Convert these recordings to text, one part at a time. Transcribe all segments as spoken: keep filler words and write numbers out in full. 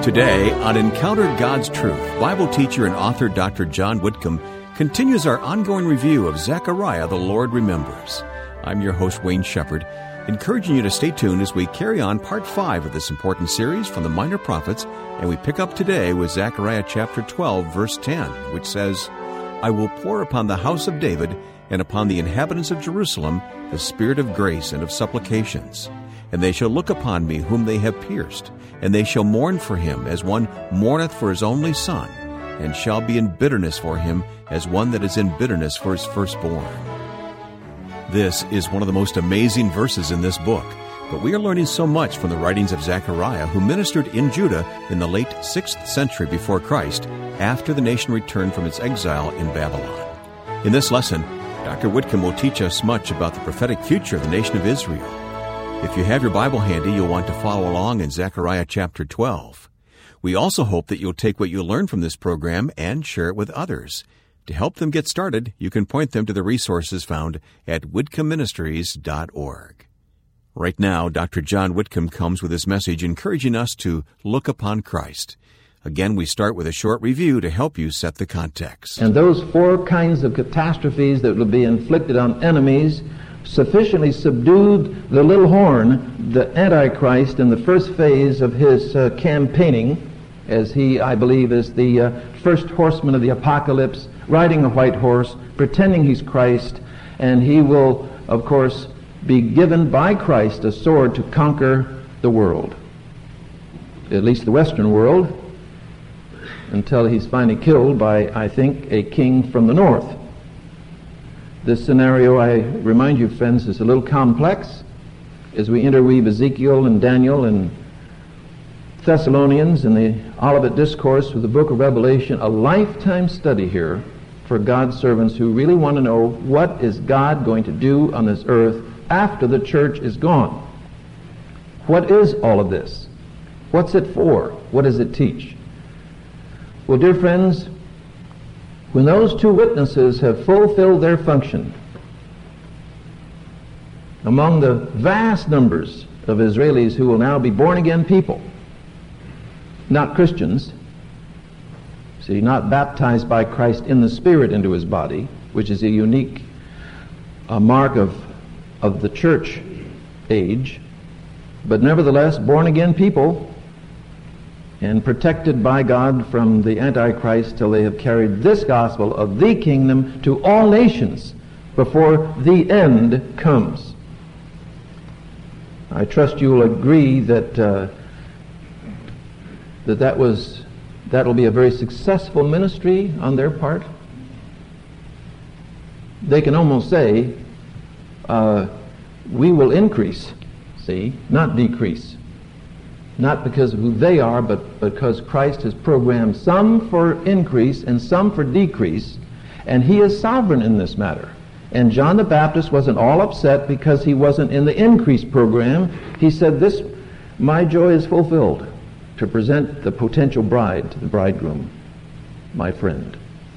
Today, on Encounter God's Truth, Bible teacher and author Doctor John Whitcomb continues our ongoing review of Zechariah, the Lord Remembers. I'm your host, Wayne Shepherd, encouraging you to stay tuned as we carry on part five of this important series from the Minor Prophets, and we pick up today with Zechariah chapter twelve, verse ten, which says, I will pour upon the house of David and upon the inhabitants of Jerusalem the spirit of grace and of supplications. And they shall look upon me whom they have pierced, and they shall mourn for him as one mourneth for his only son, and shall be in bitterness for him as one that is in bitterness for his firstborn. This is one of the most amazing verses in this book, but we are learning so much from the writings of Zechariah, who ministered in Judah in the late sixth century before Christ, after the nation returned from its exile in Babylon. In this lesson, Doctor Whitcomb will teach us much about the prophetic future of the nation of Israel. If you have your Bible handy, you'll want to follow along in Zechariah chapter twelve. We also hope that you'll take what you learn from this program and share it with others. To help them get started, you can point them to the resources found at whitcomb ministries dot org. Right now, Doctor John Whitcomb comes with his message encouraging us to look upon Christ. Again, we start with a short review to help you set the context. And those four kinds of catastrophes that will be inflicted on enemies sufficiently subdued the little horn, the Antichrist, in the first phase of his uh, campaigning, as he, I believe, is the uh, first horseman of the apocalypse, riding a white horse, pretending he's Christ, and he will, of course, be given by Christ a sword to conquer the world, at least the Western world, until he's finally killed by, I think, a king from the north. This scenario, I remind you, friends, is a little complex as we interweave Ezekiel and Daniel and Thessalonians and the Olivet Discourse with the book of Revelation, a lifetime study here for God's servants who really want to know what is God going to do on this earth after the church is gone. What is all of this? What's it for? What does it teach? Well, dear friends, when those two witnesses have fulfilled their function, among the vast numbers of Israelis who will now be born-again people, not Christians, see, not baptized by Christ in the Spirit into his body, which is a unique uh, mark of, of the church age, but nevertheless born-again people, and protected by God from the Antichrist till they have carried this gospel of the kingdom to all nations before the end comes. I trust you will agree that uh, that that was that will be a very successful ministry on their part. They can almost say, uh, we will increase, see, not decrease. Not because of who they are, but because Christ has programmed some for increase and some for decrease, and he is sovereign in this matter. And John the Baptist wasn't all upset because he wasn't in the increase program. He said, this, my joy is fulfilled, to present the potential bride to the bridegroom, my friend.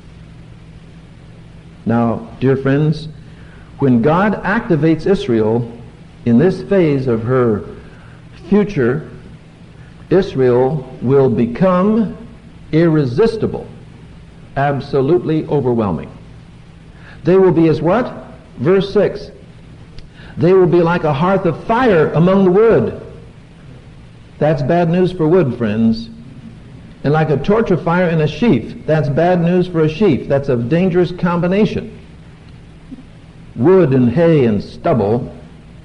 Now, dear friends, when God activates Israel in this phase of her future, Israel will become irresistible, absolutely overwhelming. They will be as what? Verse six. They will be like a hearth of fire among the wood. That's bad news for wood, friends. And like a torch of fire in a sheaf. That's bad news for a sheaf. That's a dangerous combination. Wood and hay and stubble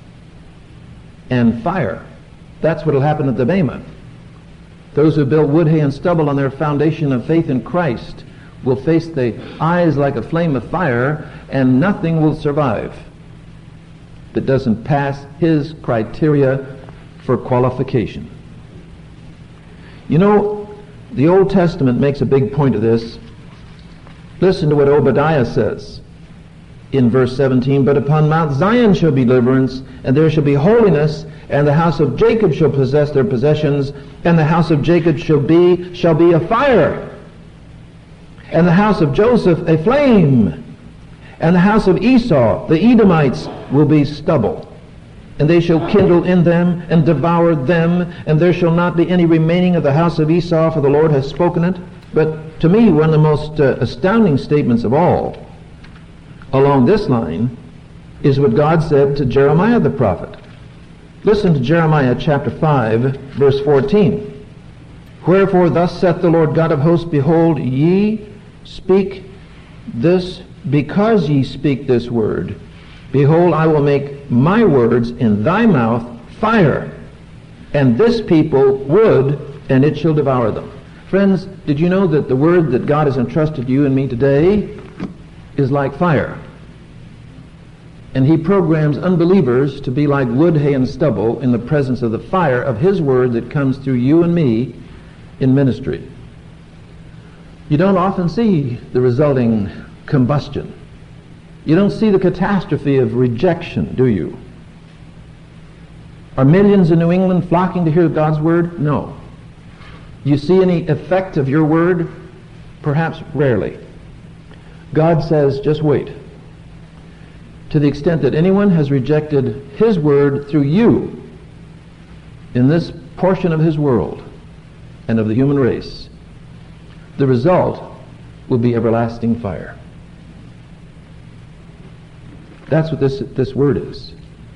and fire. That's what will happen at the Bema. Those who build wood, hay, and stubble on their foundation of faith in Christ will face the eyes like a flame of fire, and nothing will survive that doesn't pass his criteria for qualification. You know, the Old Testament makes a big point of this. Listen to what Obadiah says in verse seventeen, but upon Mount Zion shall be deliverance, and there shall be holiness, and the house of Jacob shall possess their possessions, and the house of Jacob shall be shall be a fire, and the house of Joseph a flame, and the house of Esau, the Edomites, will be stubble. and they shall kindle in them and devour them, and there shall not be any remaining of the house of Esau, for the Lord has spoken it. But to me, one of the most uh, astounding statements of all along this line is what God said to Jeremiah the prophet. Listen to Jeremiah chapter five, verse fourteen. Wherefore thus saith the Lord God of hosts, behold, ye speak this, because ye speak this word. Behold, I will make my words in thy mouth fire, and this people wood, and it shall devour them. Friends, did you know that the word that God has entrusted you and me today is like fire? And he programs unbelievers to be like wood, hay, and stubble in the presence of the fire of his word that comes through you and me in ministry. You don't often see the resulting combustion. You don't see the catastrophe of rejection, do you? Are millions in New England flocking to hear God's word? No. You see any effect of your word? Perhaps rarely. God says, just wait. To the extent that anyone has rejected his word through you in this portion of his world and of the human race, the result will be everlasting fire. That's what this, this word is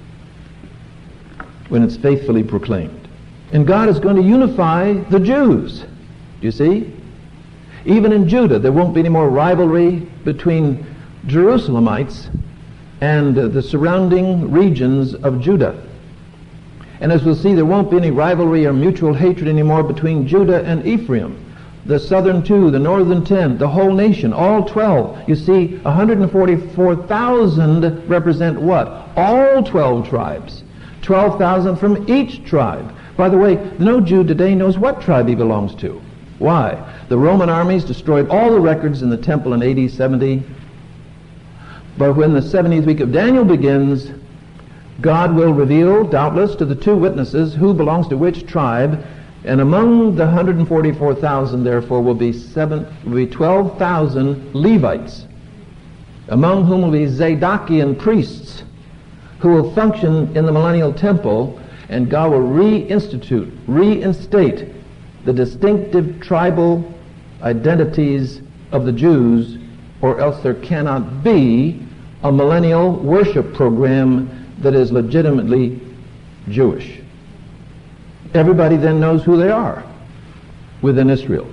when it's faithfully proclaimed. And God is going to unify the Jews. Do you see? Even in Judah, there won't be any more rivalry between Jerusalemites and uh, the surrounding regions of Judah. And as we'll see, there won't be any rivalry or mutual hatred anymore between Judah and Ephraim. The southern two, the northern ten, the whole nation, all twelve. You see, one hundred forty-four thousand represent what? All twelve tribes. twelve thousand from each tribe. By the way, no Jew today knows what tribe he belongs to. Why? The Roman armies destroyed all the records in the temple in A D seventy. But when the seventieth week of Daniel begins, God will reveal, doubtless, to the two witnesses who belongs to which tribe, and among the one hundred forty-four thousand, therefore, will be, seven, will be twelve thousand Levites, among whom will be Zadokian priests, who will function in the millennial temple, and God will reinstitute, reinstate the distinctive tribal identities of the Jews, or else there cannot be a millennial worship program that is legitimately Jewish. Everybody then knows who they are within Israel.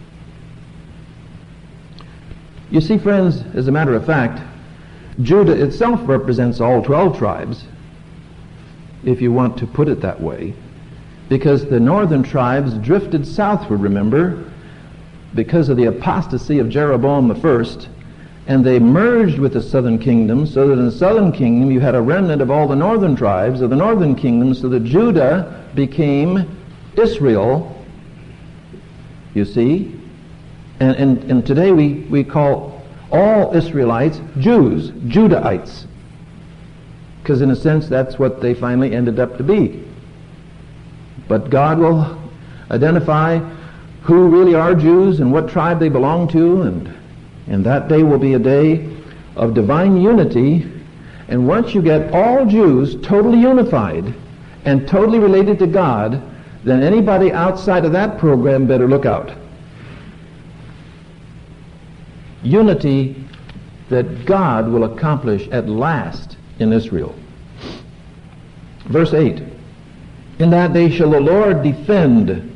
You see, friends, as a matter of fact, Judah itself represents all twelve tribes, if you want to put it that way, because the northern tribes drifted southward, remember, because of the apostasy of Jeroboam the first, and they merged with the southern kingdom, so that in the southern kingdom you had a remnant of all the northern tribes of the northern kingdom, so that Judah became Israel, you see. And, and, and today we, we call all Israelites Jews, Judahites, because in a sense that's what they finally ended up to be. But God will identify who really are Jews and what tribe they belong to, and and that day will be a day of divine unity. And once you get all Jews totally unified and totally related to God, then anybody outside of that program better look out. Unity that God will accomplish at last in Israel. Verse eight. In that day shall the Lord defend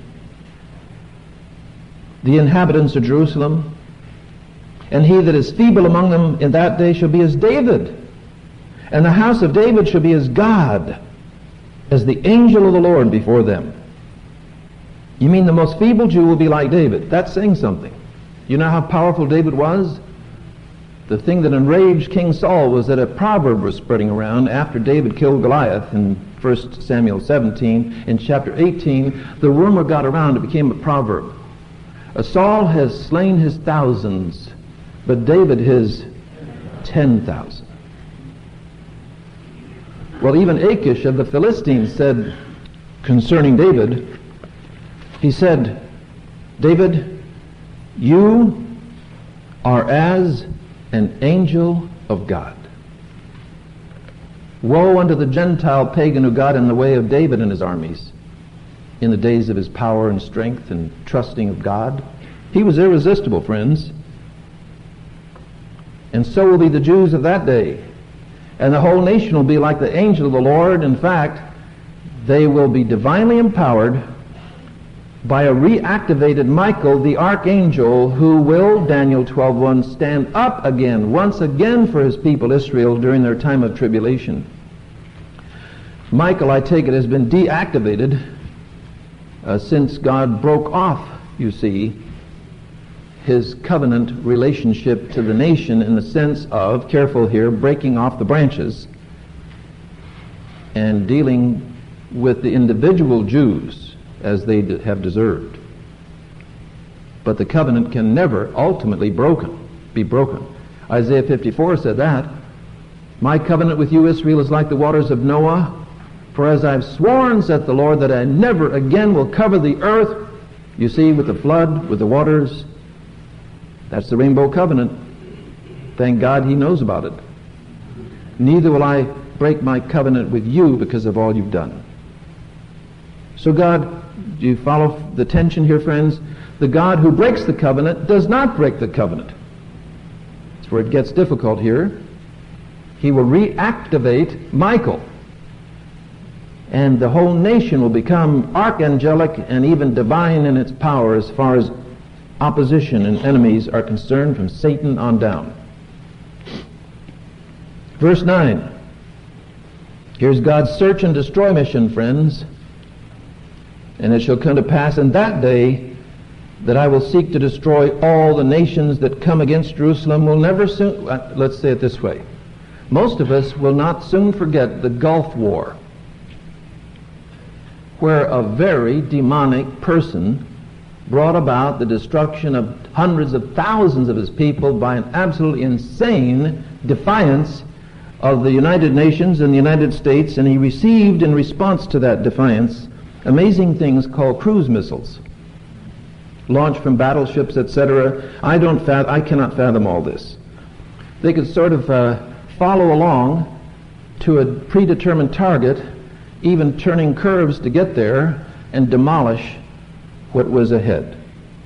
the inhabitants of Jerusalem, and he that is feeble among them in that day shall be as David, and the house of David shall be as God, as the angel of the Lord before them. You mean the most feeble Jew will be like David? That's saying something. You know how powerful David was? The thing that enraged King Saul was that a proverb was spreading around after David killed Goliath in First Samuel seventeen. In chapter eighteen, the rumor got around, it became a proverb. A Saul has slain his thousands, but David his ten thousand. Well, even Achish of the Philistines said concerning David, he said, David, you are as an angel of God. Woe unto the Gentile pagan who got in the way of David and his armies in the days of his power and strength and trusting of God. He was irresistible, friends. And so will be the Jews of that day. And the whole nation will be like the angel of the Lord. In fact, they will be divinely empowered by a reactivated Michael, the archangel, who will, Daniel twelve one, stand up again, once again for his people Israel during their time of tribulation. Michael, I take it, has been deactivated uh, since God broke off, you see, his covenant relationship to the nation in the sense of, careful here, breaking off the branches and dealing with the individual Jews as they d- have deserved. But the covenant can never ultimately broken, be broken. Isaiah fifty-four said that. My covenant with you, Israel, is like the waters of Noah. For as I've sworn, saith the Lord, that I never again will cover the earth, you see, with the flood, with the waters. That's the rainbow covenant. Thank God he knows about it. Neither will I break my covenant with you because of all you've done. So God, do you follow the tension here, friends? The God who breaks the covenant does not break the covenant. That's where it gets difficult here. He will reactivate Michael. And the whole nation will become archangelic and even divine in its power as far as opposition and enemies are concerned, from Satan on down. Verse nine. Here's God's search and destroy mission, friends. And it shall come to pass in that day that I will seek to destroy all the nations that come against Jerusalem. Will never soon, uh, let's say it this way. Most of us will not soon forget the Gulf War, where a very demonic person brought about the destruction of hundreds of thousands of his people by an absolutely insane defiance of the United Nations and the United States, and he received in response to that defiance amazing things called cruise missiles, launched from battleships, et cetera. I don't fathom, I cannot fathom all this. They could sort of uh, follow along to a predetermined target, even turning curves to get there, and demolish what was ahead.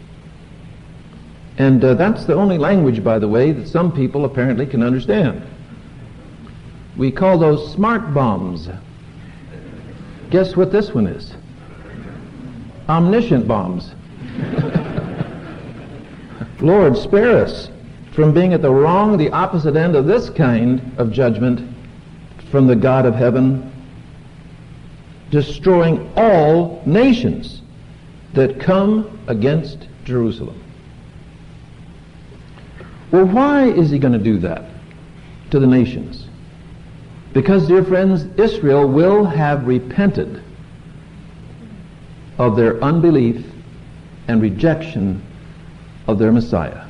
And uh, that's the only language, by the way, that some people apparently can understand. We call those smart bombs. Guess what this one is? Omniscient bombs. Lord, spare us from being at the wrong, the opposite end of this kind of judgment from the God of heaven, destroying all nations that come against Jerusalem. Well, why is he going to do that to the nations? Because, dear friends, Israel will have repented of their unbelief and rejection of their Messiah.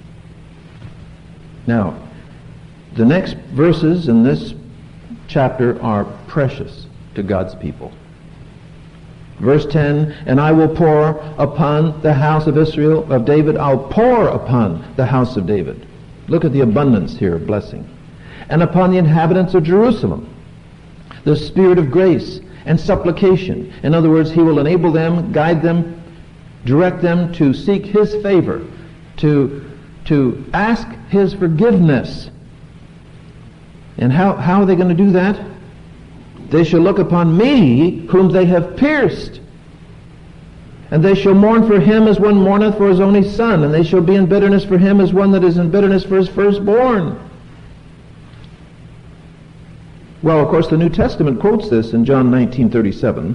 Now, the next verses in this chapter are precious to God's people. Verse ten, and I will pour upon the house of Israel, of David, I'll pour upon the house of David. Look at the abundance here of blessing. And upon the inhabitants of Jerusalem, the spirit of grace and supplication. In other words, he will enable them, guide them, direct them to seek his favor, to, to ask his forgiveness. And how, how are they going to do that? They shall look upon me, whom they have pierced. And they shall mourn for him as one mourneth for his only son. And they shall be in bitterness for him as one that is in bitterness for his firstborn. Well, of course, the New Testament quotes this in John nineteen thirty-seven.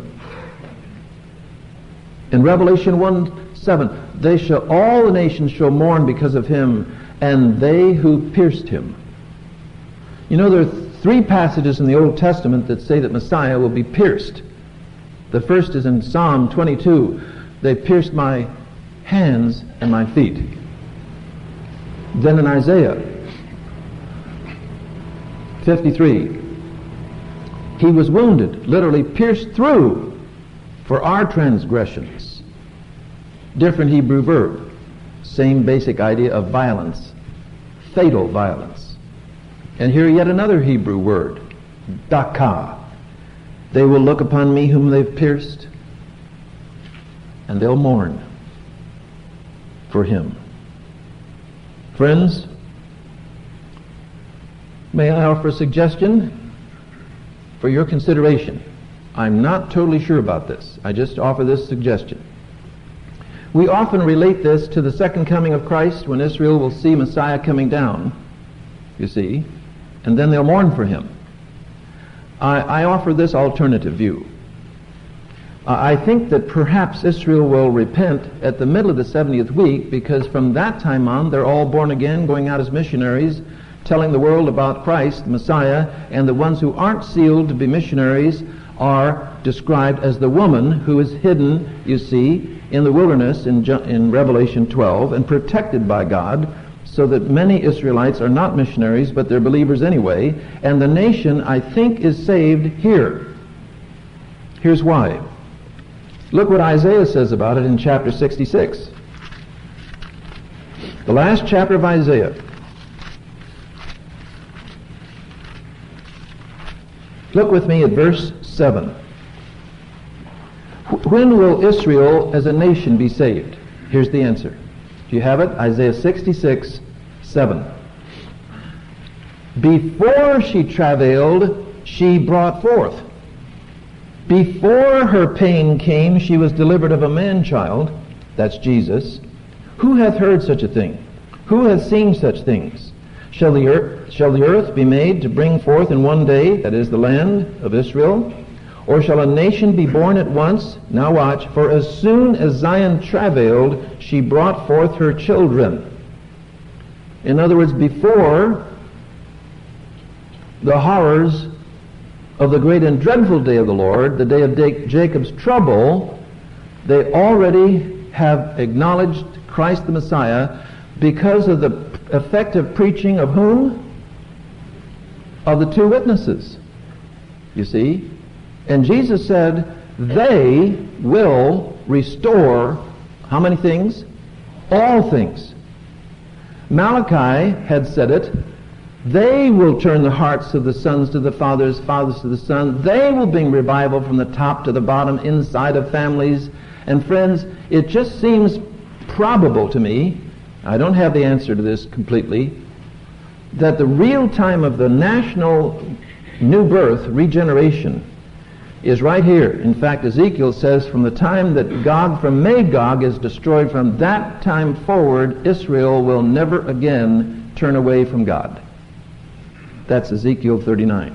In Revelation one seven, they shall, all the nations shall mourn because of him, and they who pierced him. You know, there are three passages in the Old Testament that say that Messiah will be pierced. The first is in Psalm twenty-two. They pierced my hands and my feet. Then in Isaiah fifty-three, he was wounded, literally pierced through for our transgressions. Different Hebrew verb. Same basic idea of violence. Fatal violence. And here yet another Hebrew word. Daka. They will look upon me whom they've pierced, and they'll mourn for him. Friends, may I offer a suggestion for your consideration? I'm not totally sure about this. I just offer this suggestion. We often relate this to the second coming of Christ, when Israel will see Messiah coming down, you see, and then they'll mourn for him. I, I offer this alternative view. Uh, I think that perhaps Israel will repent at the middle of the seventieth week, because from that time on they're all born again, going out as missionaries, telling the world about Christ, the Messiah, and the ones who aren't sealed to be missionaries are described as the woman who is hidden, you see, in the wilderness in, in Revelation twelve, and protected by God, so that many Israelites are not missionaries, but they're believers anyway, and the nation, I think, is saved here. Here's why. Look what Isaiah says about it in chapter sixty-six. The last chapter of Isaiah. Look with me at verse seven. When will Israel as a nation be saved? Here's the answer. Do you have it? Isaiah sixty-six, seven. Before she travailed, she brought forth. Before her pain came, she was delivered of a man-child. That's Jesus. Who hath heard such a thing? Who hath seen such things? Shall the earth, shall the earth be made to bring forth in one day, that is the land of Israel? Or shall a nation be born at once? Now watch. For as soon as Zion travailed, she brought forth her children. In other words, before the horrors of the great and dreadful day of the Lord, the day of Jacob's trouble, they already have acknowledged Christ the Messiah because of the effective preaching of whom? Of the two witnesses. You see? And Jesus said, they will restore how many things? All things. Malachi had said it. They will turn the hearts of the sons to the fathers, fathers to the sons. They will bring revival from the top to the bottom, inside of families. And friends, it just seems probable to me, I don't have the answer to this completely, that the real time of the national new birth, regeneration, is right here. In fact, Ezekiel says from the time that Gog from Magog is destroyed, from that time forward, Israel will never again turn away from God. That's Ezekiel thirty-nine.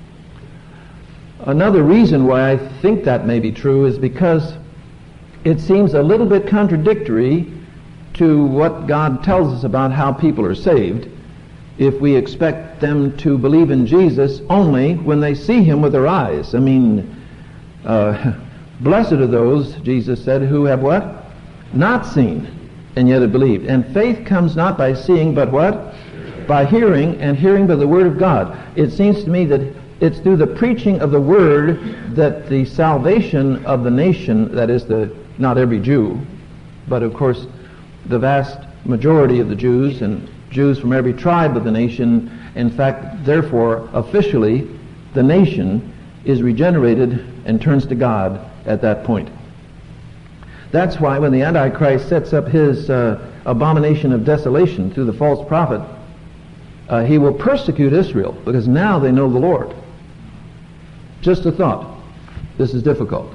Another reason why I think that may be true is because it seems a little bit contradictory to what God tells us about how people are saved if we expect them to believe in Jesus only when they see him with their eyes. I mean, uh, blessed are those, Jesus said, who have what? Not seen, and yet have believed. And faith comes not by seeing, but what? By hearing, and hearing by the word of God. It seems to me that it's through the preaching of the word that the salvation of the nation, that is, the not every Jew, but of course the vast majority of the Jews, and Jews from every tribe of the nation, in fact, therefore, officially, the nation is regenerated and turns to God at that point. That's why when the Antichrist sets up his uh, abomination of desolation through the false prophet, uh, he will persecute Israel, because now they know the Lord. Just a thought. This is difficult.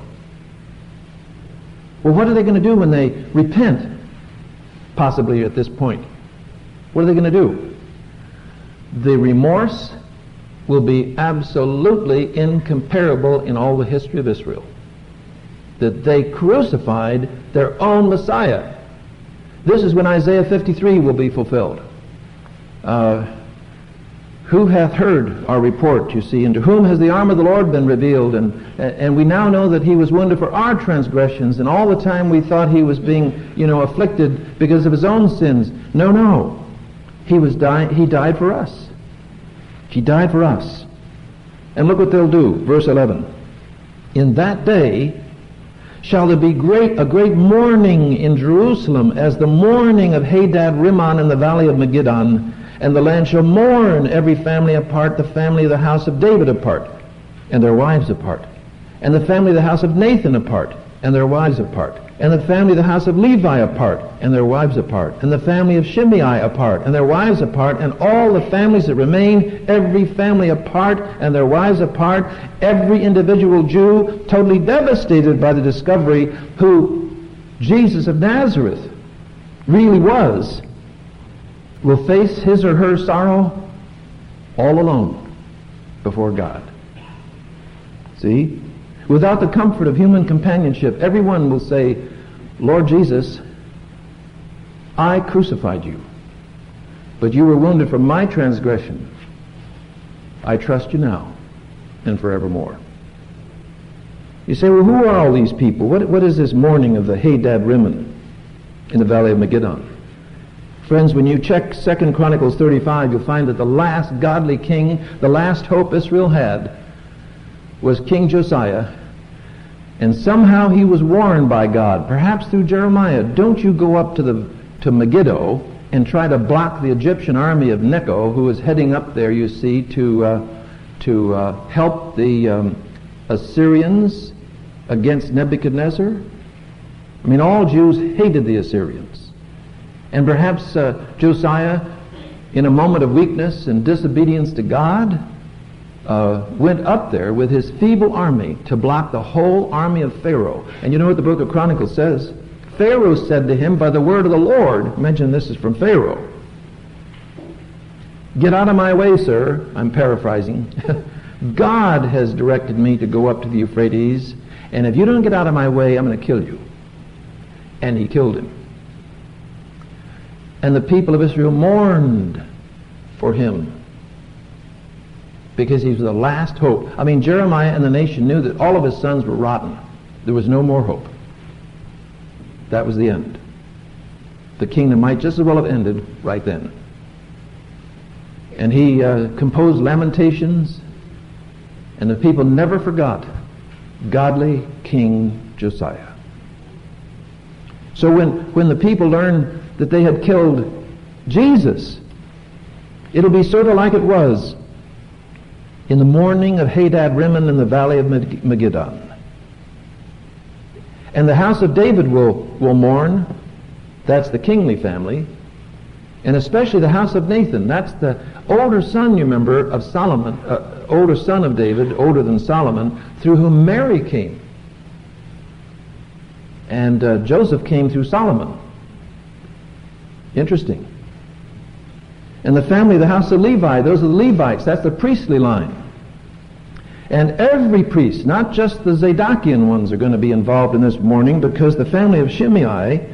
Well, what are they going to do when they repent, possibly at this point? What are they going to do? The remorse will be absolutely incomparable in all the history of Israel. That they crucified their own Messiah. This is when Isaiah fifty-three will be fulfilled. Uh, who hath heard our report, you see, and to whom has the arm of the Lord been revealed? And, and we now know that he was wounded for our transgressions, and all the time we thought he was being, you know, afflicted because of his own sins. No, no. He was di- He died for us. He died for us. And look what they'll do. Verse eleven. In that day shall there be great a great mourning in Jerusalem, as the mourning of Hadad Rimmon in the valley of Megiddon, And the land shall mourn every family apart, the family of the house of David apart, and their wives apart, and the family of the house of Nathan apart, and their wives apart, and the family of the house of Levi apart, and their wives apart, and the family of Shimei apart, and their wives apart, and all the families that remain, every family apart, and their wives apart, every individual Jew totally devastated by the discovery who Jesus of Nazareth really was, will face his or her sorrow all alone before God. See? Without the comfort of human companionship, everyone will say, Lord Jesus, I crucified you, but you were wounded for my transgression. I trust you now and forevermore. You say, well, who are all these people? What, what is this mourning of the Hadad Rimmon in the valley of Megiddo? Friends, when you check Second Chronicles thirty-five, you'll find that the last godly king, the last hope Israel had, was King Josiah, and somehow he was warned by God, perhaps through Jeremiah, don't you go up to the to Megiddo and try to block the Egyptian army of Necho, who was heading up there, you see, to uh, to uh, help the um, Assyrians against Nebuchadnezzar. I mean, all Jews hated the Assyrians. And perhaps uh, Josiah, in a moment of weakness and disobedience to God, uh, went up there with his feeble army to block the whole army of Pharaoh. And you know what the book of Chronicles says? Pharaoh said to him by the word of the Lord, imagine this is from Pharaoh, get out of my way, sir. I'm paraphrasing. God has directed me to go up to the Euphrates, and if you don't get out of my way, I'm going to kill you. And he killed him. And the people of Israel mourned for him because he was the last hope. I mean, Jeremiah and the nation knew that all of his sons were rotten. There was no more hope. That was the end. The kingdom might just as well have ended right then. And he uh, composed lamentations, and the people never forgot godly King Josiah. So when, when the people learned that they had killed Jesus, it'll be sort of like it was in the morning of Hadad Rimmon in the valley of Megiddo. And the house of David will, will mourn. That's the kingly family. And especially the house of Nathan. That's the older son, you remember, of Solomon, uh, older son of David, older than Solomon, through whom Mary came. And uh, Joseph came through Solomon. Interesting. And the family of the house of Levi, those are the Levites. That's the priestly line. And every priest, not just the Zadokian ones, are going to be involved in this mourning, because the family of Shimei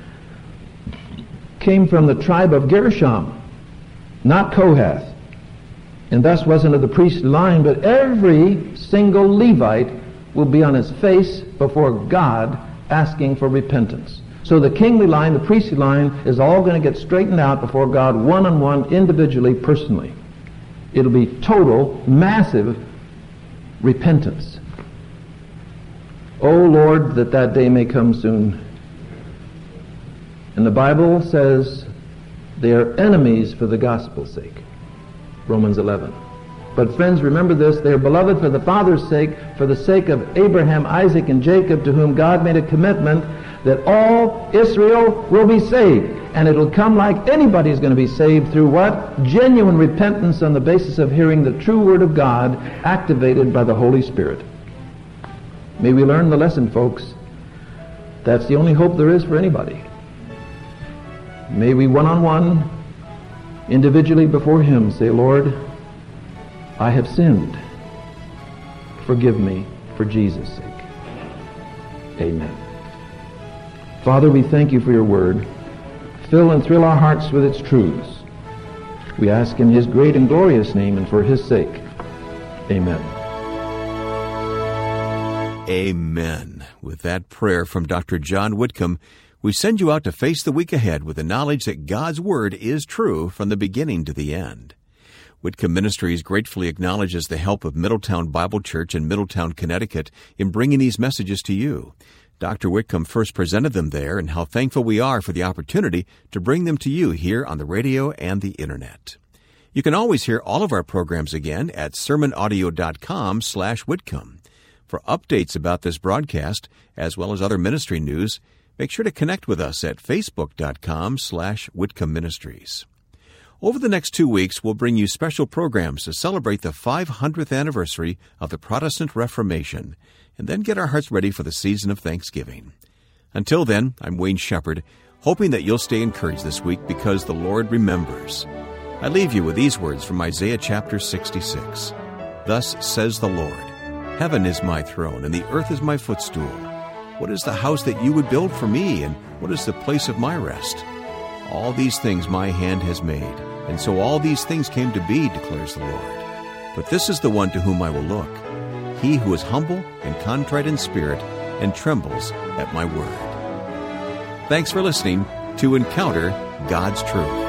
came from the tribe of Gershom, not Kohath, and thus wasn't of the priestly line, but every single Levite will be on his face before God asking for repentance. So the kingly line, the priestly line, is all going to get straightened out before God one-on-one, individually, personally. It'll be total, massive repentance. Oh Lord, that that day may come soon. And the Bible says they are enemies for the gospel's sake. Romans eleven. But friends, remember this, they are beloved for the Father's sake, for the sake of Abraham, Isaac, and Jacob, to whom God made a commitment that all Israel will be saved. And it'll come like anybody's going to be saved through what? Genuine repentance on the basis of hearing the true Word of God activated by the Holy Spirit. May we learn the lesson, folks. That's the only hope there is for anybody. May we one-on-one, individually before Him, say, Lord, I have sinned. Forgive me for Jesus' sake. Amen. Father, we thank you for your word. Fill and thrill our hearts with its truths. We ask in his great and glorious name and for his sake. Amen. Amen. With that prayer from Doctor John Whitcomb, we send you out to face the week ahead with the knowledge that God's Word is true from the beginning to the end. Whitcomb Ministries gratefully acknowledges the help of Middletown Bible Church in Middletown, Connecticut in bringing these messages to you. Doctor Whitcomb first presented them there, and how thankful we are for the opportunity to bring them to you here on the radio and the Internet. You can always hear all of our programs again at sermonaudio.com slash Whitcomb. For updates about this broadcast, as well as other ministry news, make sure to connect with us at facebook.com slash Whitcomb Ministries. Over the next two weeks, we'll bring you special programs to celebrate the five hundredth anniversary of the Protestant Reformation, and then get our hearts ready for the season of Thanksgiving. Until then, I'm Wayne Shepherd, hoping that you'll stay encouraged this week because the Lord remembers. I leave you with these words from Isaiah chapter sixty-six. Thus says the Lord, Heaven is my throne, and the earth is my footstool. What is the house that you would build for me, and what is the place of my rest? All these things my hand has made, and so all these things came to be, declares the Lord. But this is the one to whom I will look, he who is humble and contrite in spirit, and trembles at my word. Thanks for listening to Encounter God's Truth.